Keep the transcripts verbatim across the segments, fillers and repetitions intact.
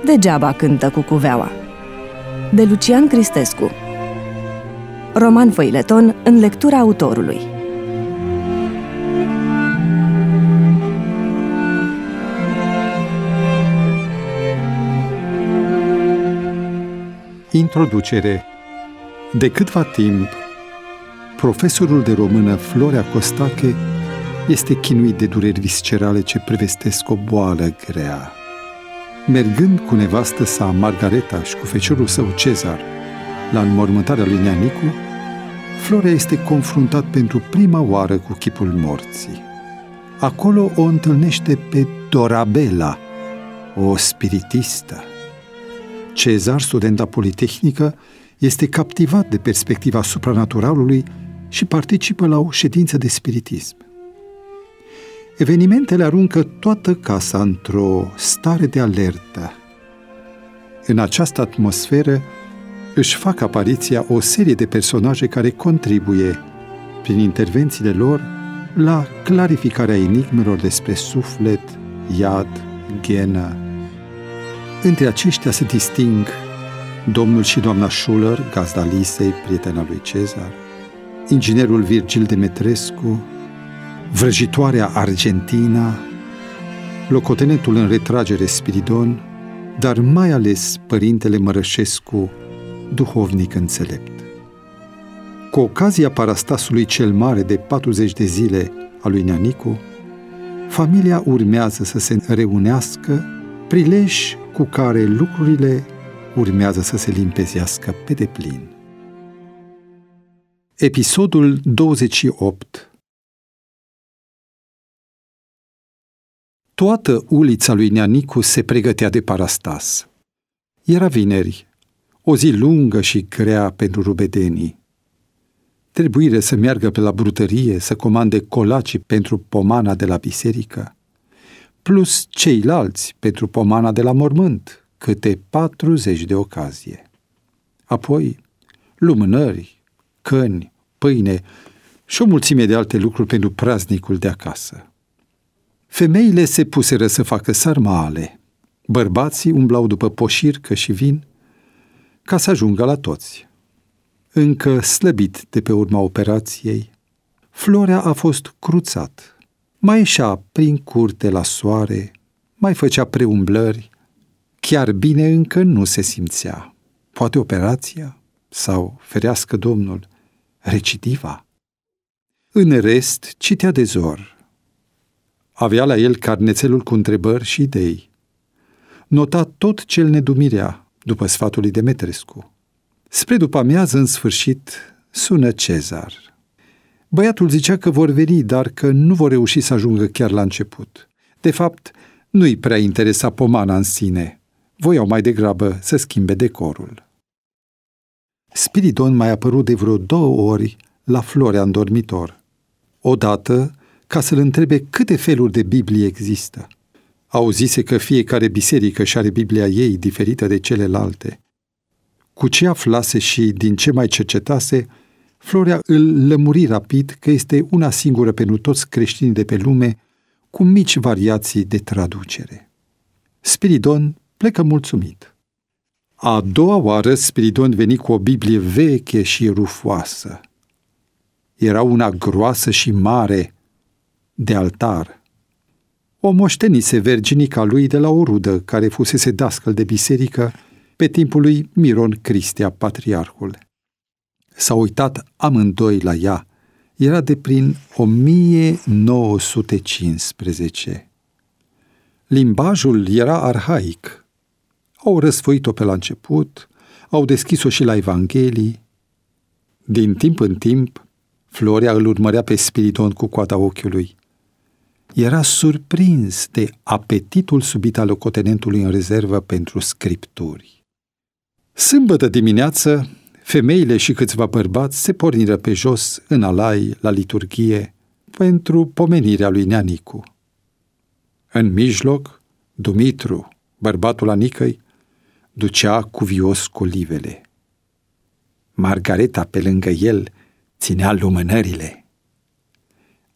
Degeaba cântă cucuveaua, de Lucian Cristescu. Roman feuilleton în lectura autorului. Introducere. De câtva timp, profesorul de română Florea Costache este chinuit de dureri viscerale ce prevestesc o boală grea. Mergând cu nevastă sa Margareta și cu feciorul său Cezar la înmormântarea lui Neanicu, Florea este confruntat pentru prima oară cu chipul morții. Acolo o întâlnește pe Dorabela, o spiritistă. Cezar, student la Politehnică, este captivat de perspectiva supranaturalului și participă la o ședință de spiritism. Evenimentele aruncă toată casa într-o stare de alertă. În această atmosferă își fac apariția o serie de personaje care contribuie, prin intervențiile lor, la clarificarea enigmelor despre suflet, iad, ghenă. Între aceștia se disting domnul și doamna Schuller, gazda Lisei, prietena lui Cezar, inginerul Virgil Demetrescu, vrăjitoarea Argentina, locotenentul în retragere Spiridon, dar mai ales părintele Mărășescu, duhovnic înțelept. Cu ocazia parastasului cel mare de patruzeci de zile a lui Neanicu, familia urmează să se reunească, prilej cu care lucrurile urmează să se limpezească pe deplin. Episodul douăzeci și opt. Toată ulița lui Neanicu se pregătea de parastas. Era vineri, o zi lungă și grea pentru rubedenii. Trebuire să meargă pe la brutărie să comande colacii pentru pomana de la biserică, plus ceilalți pentru pomana de la mormânt, câte patruzeci de ocazie. Apoi, lumânări, căni, pâine și o mulțime de alte lucruri pentru praznicul de acasă. Femeile se puseră să facă sarmale, bărbații umblau după poșircă și vin, ca să ajungă la toți. Încă slăbit de pe urma operației, Florea a fost cruțat. Mai ieșea prin curte la soare, mai făcea preumblări, chiar bine încă nu se simțea. Poate operația? Sau, ferească Domnul, recidiva? În rest, citea de zor. Avea la el carnețelul cu întrebări și idei. Nota tot ce îl nedumirea, după sfatul lui Demetrescu. Spre după-amiază, în sfârșit, sună Cezar. Băiatul zicea că vor veni, dar că nu vor reuși să ajungă chiar la început. De fapt, nu-i prea interesa pomana în sine. Voiau mai degrabă să schimbe decorul. Spiridon mai apărut de vreo două ori la Florea în dormitor. Odată, ca să-l întrebe câte feluri de Biblie există. Auzise că fiecare biserică și are Biblia ei diferită de celelalte. Cu ce aflase și din ce mai cercetase, Florea îl lămuri rapid că este una singură pentru toți creștinii de pe lume, cu mici variații de traducere. Spiridon plecă mulțumit. A doua oară Spiridon veni cu o Biblie veche și rufoasă. Era una groasă și mare, de altar. O moștenise verginica lui de la o rudă care fusese dascăl de biserică pe timpul lui Miron Cristea, patriarhul. S-au uitat amândoi la ea. Era de prin o mie nouă sute cincisprezece. Limbajul era arhaic. Au răsfoit-o pe la început, au deschis-o și la Evanghelii. Din timp în timp, Florea îl urmărea pe Spiridon cu coada ochiului. Era surprins de apetitul subit al locotenentului în rezervă pentru scripturi. Sâmbătă dimineață, femeile și câțiva bărbați se porniră pe jos în alai la liturghie pentru pomenirea lui Neanicu. În mijloc, Dumitru, bărbatul Anicăi, ducea cuvios colivele. Margareta, pe lângă el, ținea lumânările.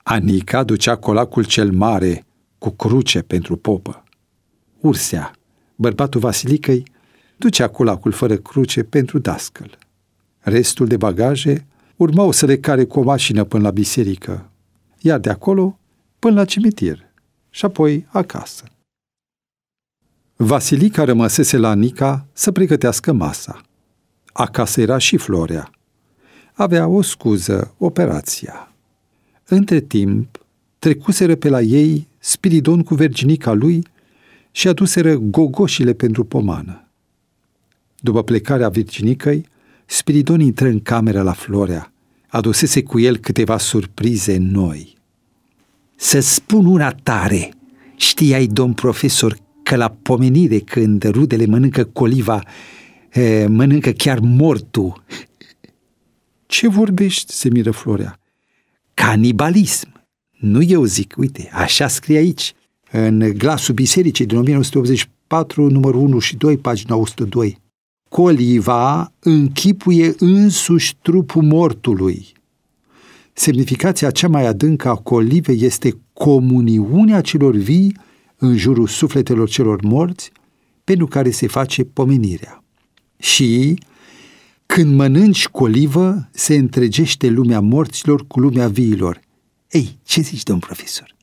Anica ducea colacul cel mare cu cruce pentru popă. Ursea, Bărbatul Vasilicăi ducea culacul fără cruce pentru dascăl. Restul de bagaje urmau să le care cu o mașină până la biserică, iar de acolo până la cimitir și apoi acasă. Vasilica rămăsese la Nica să pregătească masa. Acasă era și Florea. Avea o scuză, operația. Între timp, trecuseră pe la ei Spiridon cu Verginica lui și aduseră gogoșile pentru pomană. După plecarea Virginicăi, Spiridon intră în cameră la Florea. Adusese cu el câteva surprize noi. Să spun una tare, știai, domn profesor, că la pomenire, când rudele mănâncă coliva, e, mănâncă chiar mortul. Ce vorbești? Se miră Florea. Canibalism. Nu eu zic, uite, așa scrie aici, în Glasul Bisericii din o mie nouă sute optzeci și patru, numărul unu și doi, pagina o sută doi. Coliva închipuie însuși trupul mortului. Semnificația cea mai adâncă a colivei este comuniunea celor vii în jurul sufletelor celor morți, pentru care se face pomenirea. Și când mănânci colivă, se întregește lumea morților cu lumea viilor. Ei, ce zici, domn profesor?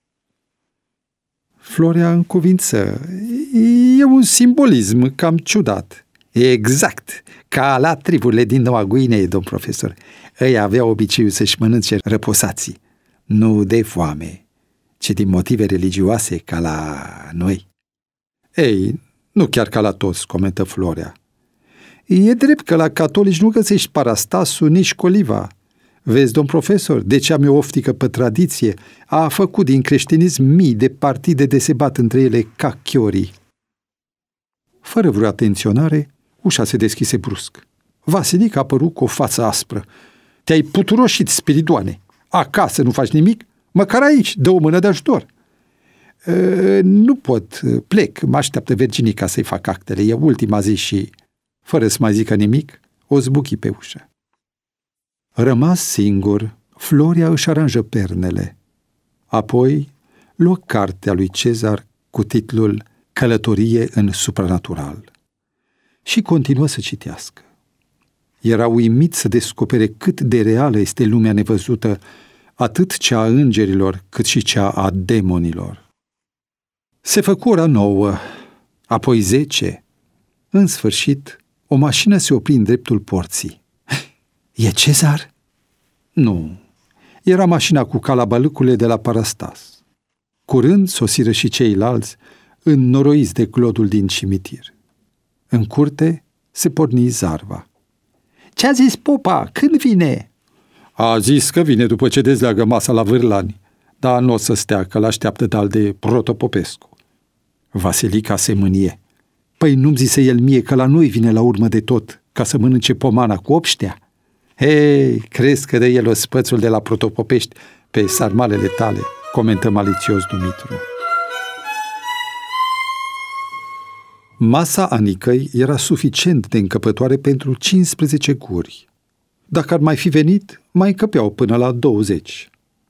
Florea încuvință. E un simbolism cam ciudat. Exact, ca la triburile din Noua Guinee, domn profesor. Ei aveau obiceiul să-și mănânce răposații, nu de foame, ci din motive religioase, ca la noi. Ei, nu chiar ca la toți, comentă Florea. E drept că la catolici nu găsești parastasul, nici coliva. Vezi, domn profesor, de ce am eu oftică pe tradiție, a făcut din creștinism mii de partide de se bat între ele ca chiorii. Fără vreo atenționare, ușa se deschise brusc. Vasilica a apărut cu o față aspră. Te-ai puturoșit, Spiridoane. Acasă nu faci nimic? Măcar aici, dă o mână de ajutor. E, nu pot, plec, mă așteaptă Virginica să-i fac actele. E ultima zi și, fără să mai zică nimic, o zbuchi pe ușă. Rămas singur, Florea își aranjă pernele. Apoi luă cartea lui Cezar cu titlul Călătorie în supranatural și continuă să citească. Era uimit să descopere cât de reală este lumea nevăzută, atât cea a îngerilor, cât și cea a demonilor. Se făcu ora nouă, apoi zece. În sfârșit, o mașină se opri în dreptul porții. E Cezar? Nu, era mașina cu calabalâcurile de la Parastas. Curând sosiră și ceilalți, înnoroiți de glodul din cimitir. În curte se porni zarva. Ce-a zis popa? Când vine? A zis că vine după ce dezleagă masa la Vârlani, dar nu o să stea, că l-așteaptă dal de Protopopescu. Vasilica se mânie. Păi nu-mi zise el mie că la noi vine la urmă de tot, ca să mănânce pomana cu obștea? Hei, crezi că de el o spățul de la Protopopești pe sarmalele tale, comentă malițios Dumitru. Masa Anicăi era suficient de încăpătoare pentru cincisprezece guri. Dacă ar mai fi venit, mai încăpeau până la douăzeci.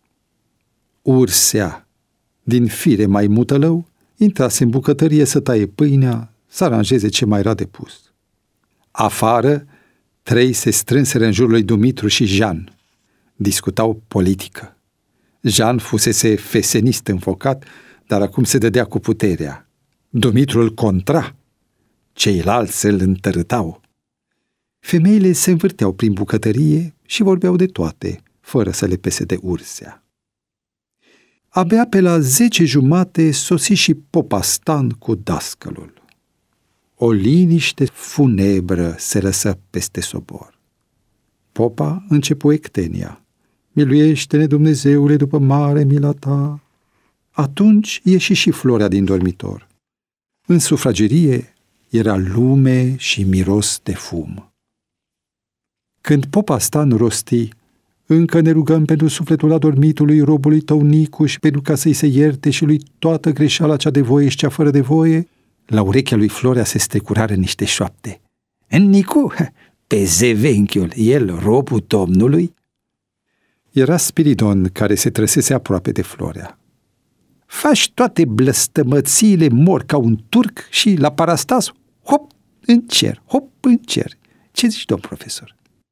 Ursea, din fire mai mutălău, intrase în bucătărie să taie pâinea, să aranjeze ce mai era de pus. Afară, trei se strânseră în jurul lui Dumitru și Jean. Discutau politică. Jean fusese fesenist înfocat, dar acum se dădea cu puterea. Dumitru îl contra. Ceilalți îl întărâtau. Femeile se învârteau prin bucătărie și vorbeau de toate, fără să le pese de Ursea. Abia pe la zece jumate sosi și popa Stan cu dascălul. O liniște funebră se lăsă peste sobor. Popa începu ectenia. Miluiește-ne, Dumnezeule, după mare mila ta. Atunci ieși și Florea din dormitor. În sufragerie era lume și miros de fum. Când popa Stan rosti, încă ne rugăm pentru sufletul adormitului robului tău Nicuș, pentru ca să-i se ierte și lui toată greșeala cea de voie și cea fără de voie, la urechea lui Florea se strecurară niște șoapte. Nicu, pe zevenchiul, el robul Domnului? Era Spiridon care se trăsese aproape de Florea. faci toate blăstămățiile, mor ca un turc și la parastas, hop, în cer, hop, în cer. Ce zici, domn profesor?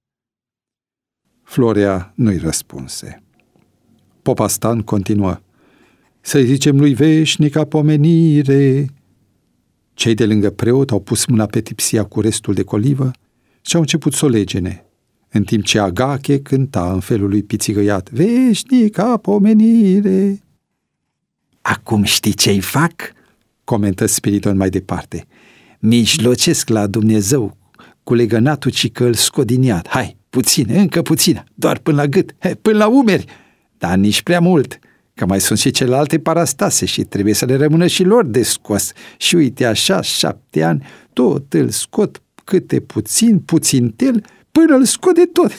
Florea nu-i răspunse. Popa Stan continuă. Să-i zicem lui veșnica pomenire. Cei de lângă preot au pus mâna pe tipsia cu restul de colivă și au început să o legene, în timp ce Agache cânta în felul lui pițigăiat. Veșnica pomenire. Acum știi ce-i fac? Comentă Spiridon mai departe. Mijlocesc la Dumnezeu cu legănatul cică îl scot din iad. Hai, puțin, încă puțin, doar până la gât, he, până la umeri, dar nici prea mult, că mai sunt și celelalte parastase și trebuie să le rămână și lor de scos. Și uite așa, șapte ani, tot îl scot câte puțin, puțintel, până îl scot de tot.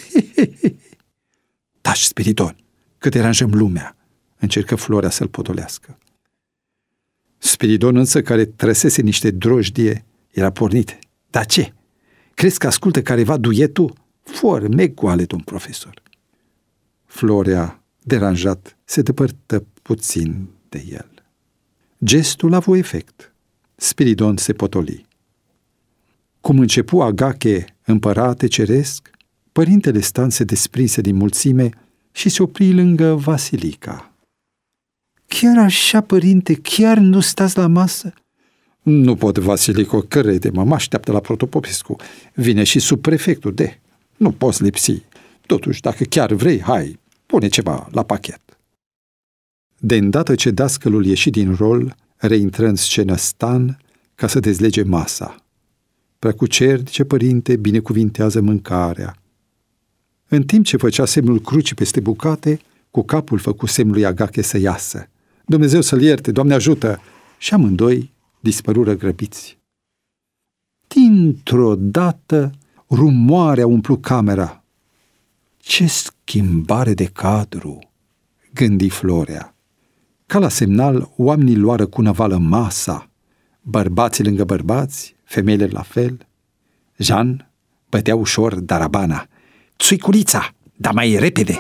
Taci, Spiridon, că deranjăm lumea, încercă Florea să-l potolească. Spiridon însă, care trăsese niște drojdie, era pornit. Dar ce? Crezi că ascultă careva duetul? Forme goale, domn profesor. Florea, deranjat, se depărtă puțin de el. Gestul a avut efect. Spiridon se potoli. Cum începu Agache, împărate ceresc, părintele Stan se desprinse din mulțime și se opri lângă Vasilica. Chiar așa, părinte, chiar nu stați la masă? Nu pot, Vasilico, crede-mă, mă așteaptă la Protopopescu. Vine și subprefectul, de. Nu poți lipsi. Totuși, dacă chiar vrei, hai, pune ceva la pachet. De îndată ce dascălul ieși din rol, reintră în scenă Stan ca să dezlege masa. Preacucernice părinte binecuvintează mâncarea. În timp ce făcea semnul crucii peste bucate, cu capul făcu semnul lui Agache să iasă. Dumnezeu să-l ierte, Doamne ajută! Și amândoi dispărură grăbiți. Dintr-o dată, rumoarea umplu camera. Ce schimbare de cadru, gândi Florea. Ca la semnal, oamenii luară cu năvală masa, bărbații lângă bărbați, femeile la fel. Jean bătea ușor darabana. Țuiculița, dar mai repede!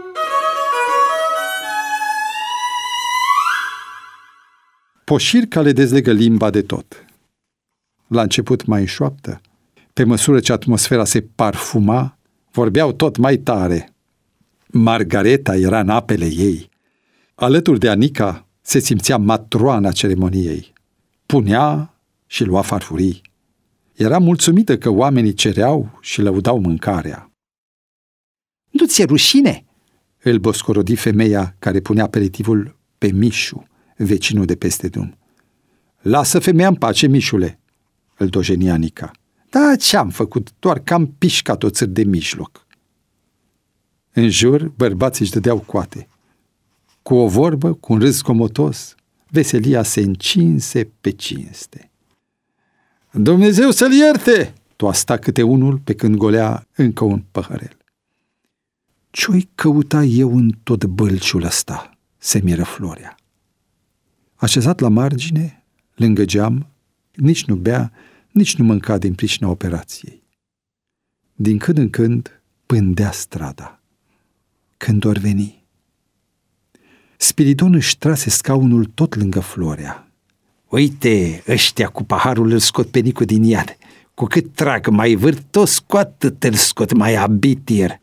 Poșirca le dezlegă limba de tot. La început mai înșoaptă, pe măsură ce atmosfera se parfuma, vorbeau tot mai tare. Margareta era în apele ei. Alături de Anica se simțea matroana ceremoniei. Punea și lua farfurii. Era mulțumită că oamenii cereau și lăudau mâncarea. Nu ți-e rușine? Îl boscorodi femeia care punea aperitivul pe Mișu, vecinul de peste drum. Lasă femeia în pace, Mișule, îl dojeni Anica. Da, ce-am făcut? Doar că am pișcat o țăr de mijloc. În jur, bărbații își dădeau coate. Cu o vorbă, cu un râs comotos, veselia se încinse pe cinste. Dumnezeu să-l ierte! Toasta câte unul pe când golea încă un păhărel. Ce-o-i căuta eu în tot bălciul ăsta? Se miră Florea. Așezat la margine, lângă geam, nici nu bea, nici nu mânca din pricina operației. Din când în când pândea strada. Când or veni. Spiridon își trase scaunul tot lângă Florea. Uite, ăștia cu paharul îl scot pe Nicu din iad. Cu cât trag mai vârtos, cu atât îl scot mai abitir.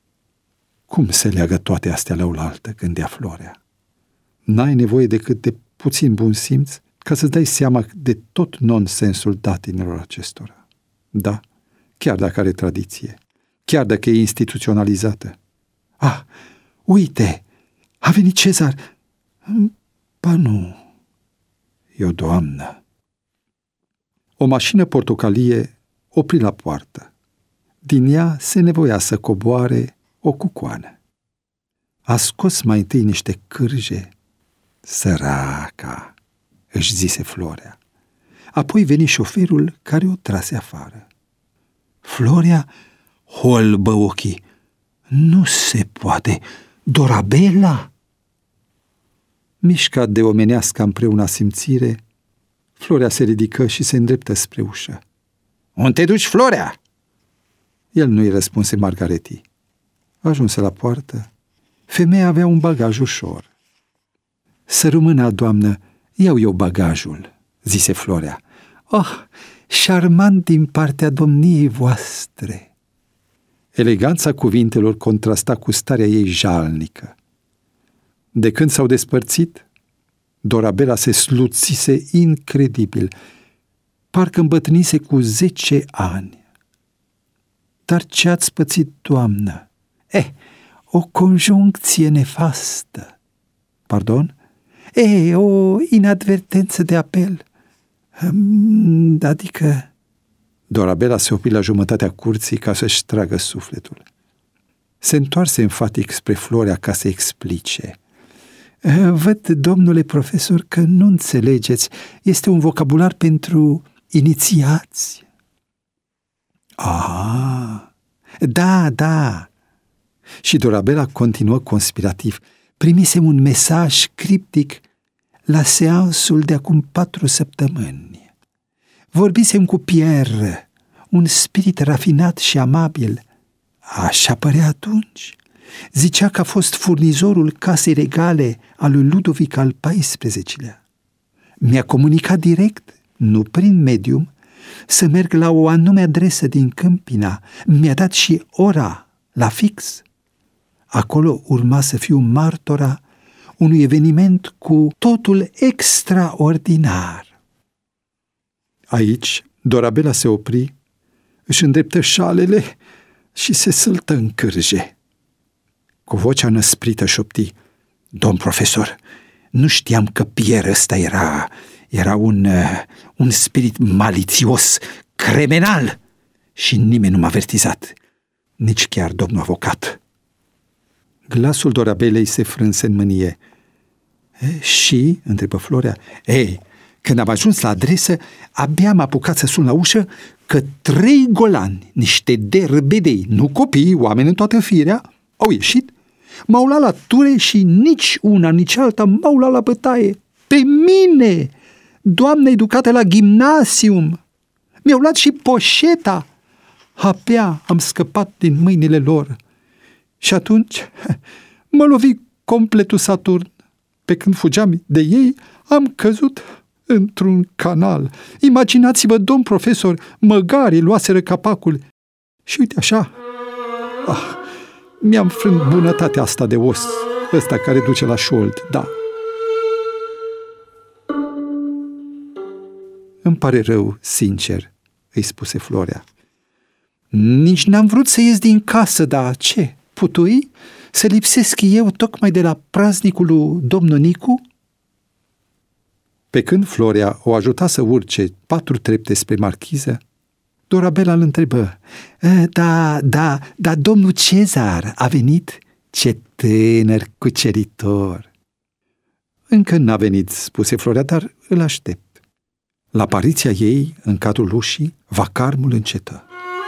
Cum se leagă toate astea la oaltă, gândea Florea. N-ai nevoie decât de puțin bun simț ca să-ți dai seama de tot nonsensul datinilor acestora. Da, chiar dacă are tradiție, chiar dacă e instituționalizată. Ah, uite, a venit Cezar. Ba nu, e o doamnă. O mașină portocalie opri la poartă. Din ea se nevoia să coboare o cucoană. A scos mai întâi niște cârje. Săraca, își zise Florea. Apoi veni șoferul care o trase afară. Florea holbă ochii. Nu se poate, Dorabela! Mișcat de omenească împreună simțire, Florea se ridică și se îndreptă spre ușă. Unde te duci, Florea? El nu-i răspunse Margaretii. Ajunse la poartă. Femeia avea un bagaj ușor. Să rămână, doamnă, iau eu bagajul, zise Florea. Oh, șarmant din partea domniei voastre! Eleganța cuvintelor contrasta cu starea ei jalnică. De când s-au despărțit, Dorabela se sluțise incredibil, parcă îmbătrânise cu zece ani. Dar ce ați pățit, doamnă? Eh, o conjuncție nefastă. Pardon? Eh, o inadvertență de apel. Adică... Dorabela se opri la jumătatea curții ca să-și tragă sufletul. Se întoarse enfatic spre Florea ca să explice. Văd, domnule profesor, că nu înțelegeți. Este un vocabular pentru inițiați. Ah, da, da. Și Dorabela continuă conspirativ. Primisem un mesaj criptic la seansul de acum patru săptămâni. Vorbisem cu Pierre, un spirit rafinat și amabil. Așa părea atunci. Zicea că a fost furnizorul casei regale al lui Ludovic al paisprezecelea. Mi-a comunicat direct, nu prin medium, să merg la o anume adresă din Câmpina. Mi-a dat și ora, la fix. Acolo urma să fiu martora unui eveniment cu totul extraordinar. Aici Dorabela se opri, își îndreptă șalele și se săltă în cârje. Cu vocea năsprită șopti: Domn profesor, nu știam că Pierre ăsta era, era un, un spirit malițios, criminal, și nimeni nu m-a avertizat, nici chiar domnul avocat. Glasul Dorabelei se frânse în mânie. E, și? Întrebă Florea. Ei, când am ajuns la adresă, abia am apucat să sun la ușă că trei golani, niște derbedei, nu copii, oameni în toată firea, au ieșit, m-au luat la ture și nici una, nici alta m-au luat la bătaie. Pe mine, doamnă educată la gimnasium, mi-au luat și poșeta. Abia am scăpat din mâinile lor. Și atunci mă lovi completul Saturn. Pe când fugeam de ei, am căzut într-un canal. Imaginați-vă, domn profesor, măgarii luaseră capacul. Și uite așa, ah, mi-am frânt bunătatea asta de os, ăsta care duce la șold, da. Îmi pare rău, sincer, îi spuse Florea. Nici n-am vrut să ies din casă, dar ce? Putui să lipsesc eu tocmai de la praznicul lui domnul Nicu? Pe când Florea o ajuta să urce patru trepte spre marchiză, Dorabela îl întrebă: Da, da, da, domnul Cezar a venit? Ce tânăr cuceritor! Încă n-a venit, spuse Florea, dar îl aștept. La apariția ei, în cadrul ușii, vacarmul încetă.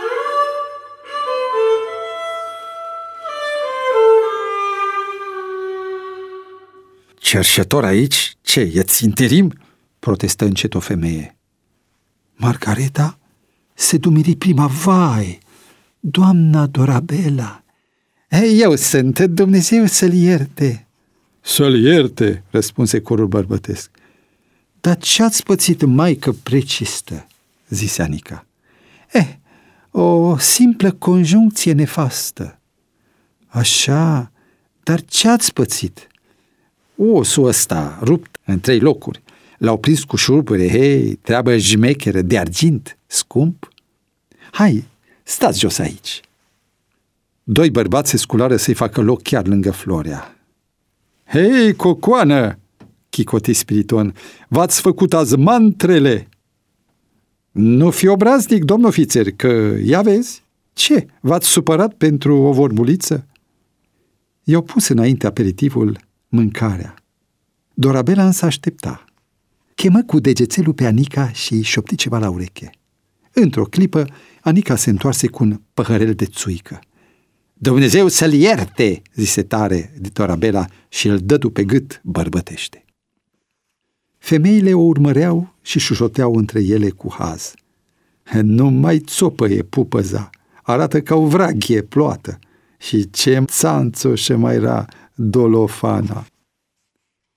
Cerșetor aici? Ce, e ținterim? Protestă încet o femeie. Margareta se dumiri prima. Vai, doamna Dorabela! Eu sunt, Dumnezeu să-l ierte! Să-l ierte, răspunse corul bărbătesc. Dar ce-ați pățit, maică precistă? Zise Anica. Eh, o simplă conjuncție nefastă. Așa, dar ce-ați pățit? Osul ăsta, rupt în trei locuri, l-au prins cu șurubure, hei, treabă jmecheră, de argint, scump. Hai, stați jos aici. Doi bărbați se sculară să-i facă loc chiar lângă Florea. Hei, cocoană, chicoti Spiriton, v-ați făcut azi mantrele. Nu fi obraznic, domn ofițer, că, ia vezi, ce, v-ați supărat pentru o vorbuliță? I-au pus înainte aperitivul, mâncarea. Dorabela însă aștepta. Chemă cu degețelul pe Anica și șopti ceva la ureche. Într-o clipă, Anica se întoarse cu un păhărel de țuică. Dumnezeu să-l ierte, zise tare de Dorabela și îl dădu pe gât bărbătește. Femeile o urmăreau și șușoteau între ele cu haz. Nu mai țopăie pupăza, arată ca o vraghie ploată. Și ce țanțoșă mai era Dolofana.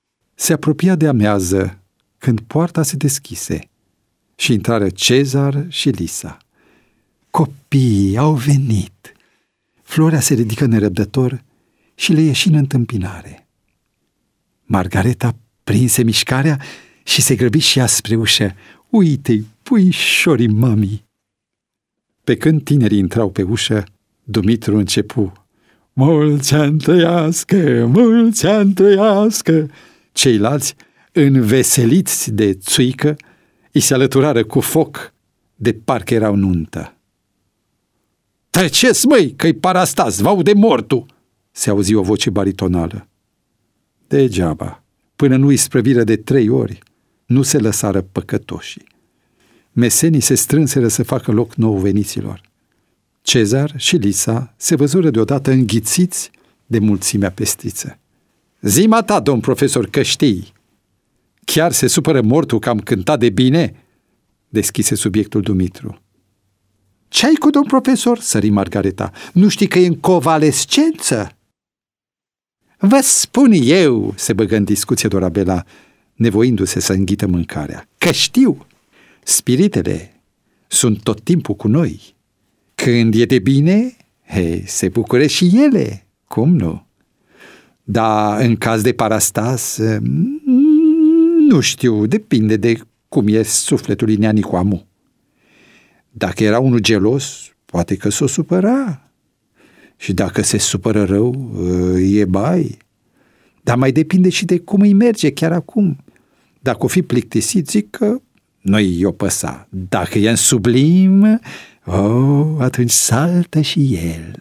Se apropia de amiază când poarta se deschise și intrară Cezar și Lisa. Copiii au venit! Florea se ridică nerăbdător și le ieși în întâmpinare. Margareta prinse mișcarea și se grăbi și ea spre ușă. Uite-i, puișorii mamii! Pe când tinerii intrau pe ușă, Dumitru începu. Mulți ani trăiască, mulți ani trăiască! Ceilalți, înveseliți de țuică, îi se alăturară cu foc, de parcă erau nuntă. Treceți, măi, că-i parastas, v-au de mortul! Se auzi o voce baritonală. Degeaba, până nu-i sprăviră de trei ori, nu se lăsară păcătoșii. Mesenii se strânseră să facă loc nou veniților. Cezar și Lisa se văzură deodată înghițiți de mulțimea pestriță. Zi-ma ta, domn profesor, că știi. Chiar se supără mortul că am cântat de bine? Deschise subiectul Dumitru. Ce-ai cu domn profesor? Sări Margareta. Nu știi că e în convalescență? Vă spun eu, se băgă în discuție Dorabela, nevoindu-se să înghită mâncarea, că știu. Spiritele sunt tot timpul cu noi. Când e de bine, he, se bucură și ele, cum nu? Dar în caz de parastas, nu știu, depinde de cum e sufletul lui Neanicu Amu. Dacă era unul gelos, poate că s-o supăra. Și dacă se supără rău, e bai. Dar mai depinde și de cum îi merge chiar acum. Dacă o fi plictisit, zic că nu-i i-o păsa. Dacă e în sublim, oh, atunci saltă și el.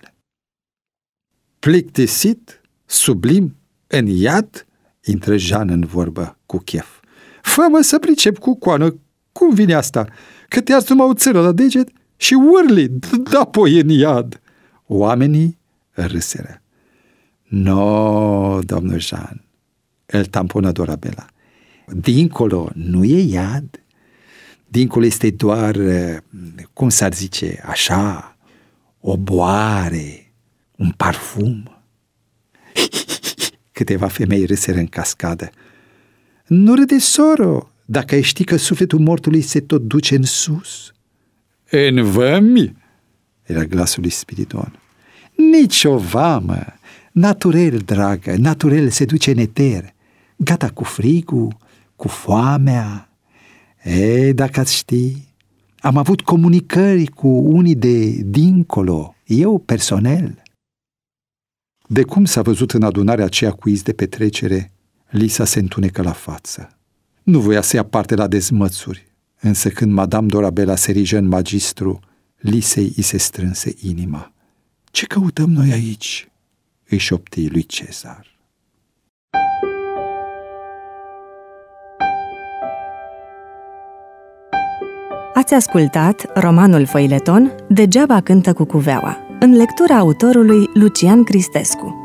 Plictisit, sublim, în iad, intră Jean în vorbă cu chef. Fă-mă să pricep cu coană, cum vine asta? Că te-ați numai o țără la deget și urli, d-apoi în iad. Oamenii râseră. No, domnul Jean, îl tamponă Dorabela. Dincolo nu e iad, dincolo este doar, cum s-ar zice, așa, o boare, un parfum. Câteva femei râseră în cascadă. Nu râde, soro, dacă ai ști că sufletul mortului se tot duce în sus. În vămi? Era glasul lui Spiridon. Nici o vamă, naturel, dragă, naturel se duce în eter, gata cu frigul, cu foamea. E, dacă ați ști, am avut comunicări cu unii de dincolo, eu personal. De cum s-a văzut în adunarea aceea cu iz de petrecere, Lisa se întunecă la față. Nu voia să ia parte la dezmățuri, însă când Madame Dorabela se erige în magistru, Lisei îi se strânse inima. Ce căutăm noi aici? Îi șopti lui Cezar. Ați ascultat romanul Făileton Degeaba cântă cucuveaua, în lectura autorului Lucian Cristescu.